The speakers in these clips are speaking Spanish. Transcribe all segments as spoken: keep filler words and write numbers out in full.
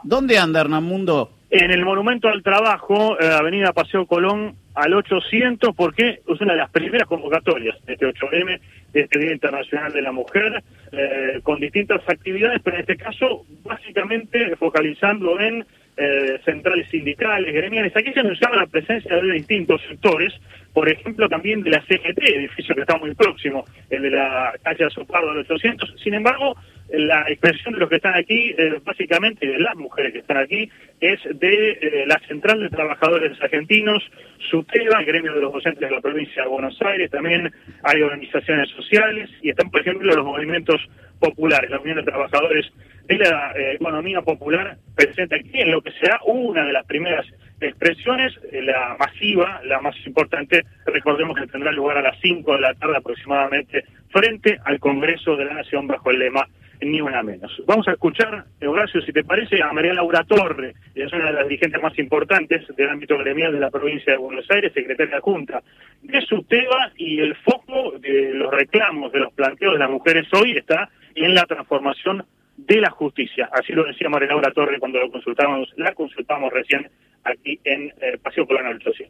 ¿Dónde anda Hernán Mundo? En el Monumento al Trabajo, eh, Avenida Paseo Colón al ochocientos, porque es una de las primeras convocatorias de este ocho eme, de este Día Internacional de la Mujer, eh, con distintas actividades, pero en este caso básicamente focalizando en eh, centrales sindicales, gremiales. Aquí se anunciaba la presencia de distintos sectores, por ejemplo también de la C G T, edificio que está muy próximo, el de la calle Azopardo al ochocientos. Sin embargo, la expresión de los que están aquí, eh, básicamente de las mujeres que están aquí, es de eh, la Central de Trabajadores Argentinos, SUTEBA, el gremio de los docentes de la provincia de Buenos Aires. También hay organizaciones sociales y están, por ejemplo, los movimientos populares, la Unión de Trabajadores de la eh, Economía Popular presente aquí, en lo que será una de las primeras expresiones, eh, la masiva, la más importante. Recordemos que tendrá lugar a las cinco de la tarde aproximadamente, frente al Congreso de la Nación, bajo el lema Ni una menos. Vamos a escuchar, Horacio, si te parece, a María Laura Torre, es una de las dirigentes más importantes del ámbito gremial de la provincia de Buenos Aires, secretaria adjunta de SUTEBA, y el foco de los reclamos, de los planteos de las mujeres hoy está en la transformación de la justicia. Así lo decía María Laura Torre cuando lo consultábamos, la consultamos recién aquí en eh, Paseo Colón al ochocientos.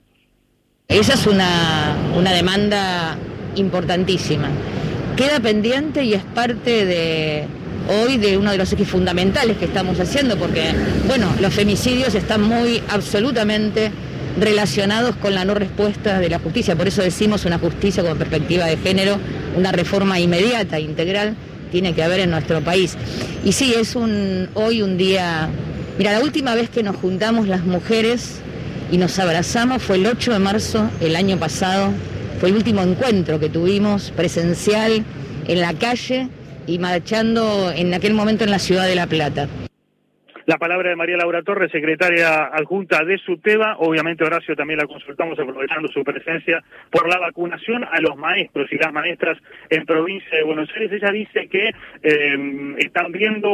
Esa es una, una demanda importantísima. Queda pendiente y es parte de hoy de uno de los ejes fundamentales que estamos haciendo, porque, bueno, los femicidios están muy absolutamente relacionados con la no respuesta de la justicia. Por eso decimos una justicia con perspectiva de género, una reforma inmediata, integral, tiene que haber en nuestro país. Y sí, es un hoy un día... Mira, la última vez que nos juntamos las mujeres y nos abrazamos fue el ocho de marzo del año pasado. Fue el último encuentro que tuvimos presencial en la calle y marchando en aquel momento en la ciudad de La Plata. La palabra de María Laura Torres, secretaria adjunta de SUTEBA. Obviamente, Horacio, también la consultamos aprovechando su presencia por la vacunación a los maestros y las maestras en provincia de Buenos Aires. Ella dice que eh, están viendo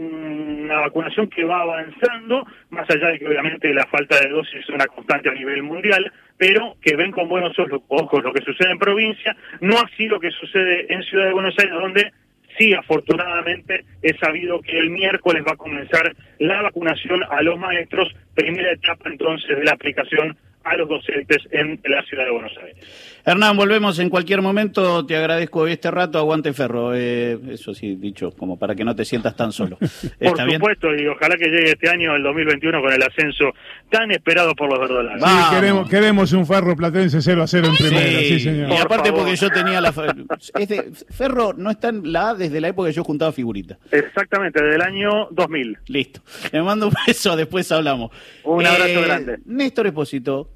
una vacunación que va avanzando, más allá de que obviamente la falta de dosis es una constante a nivel mundial, pero que ven con buenos ojos lo que sucede en provincia, no así lo que sucede en Ciudad de Buenos Aires, donde sí, afortunadamente, es sabido que el miércoles va a comenzar la vacunación a los maestros, primera etapa entonces de la aplicación a los docentes en la ciudad de Buenos Aires. Hernán, volvemos en cualquier momento, te agradezco este rato, aguante Ferro, eh, eso sí, dicho, como para que no te sientas tan solo. Por supuesto, bien? Y ojalá que llegue este año, el dos mil veintiuno, con el ascenso tan esperado por los verdolagas. Sí, queremos, queremos un Ferro Platense cero a cero en primera, sí, sí señor. Y aparte porque yo tenía la... Es de, Ferro no está en la A desde la época que yo juntaba figuritas. Exactamente, desde el año dos mil. Listo. Me mando un beso, después hablamos. Un abrazo eh, grande. Néstor Espósito.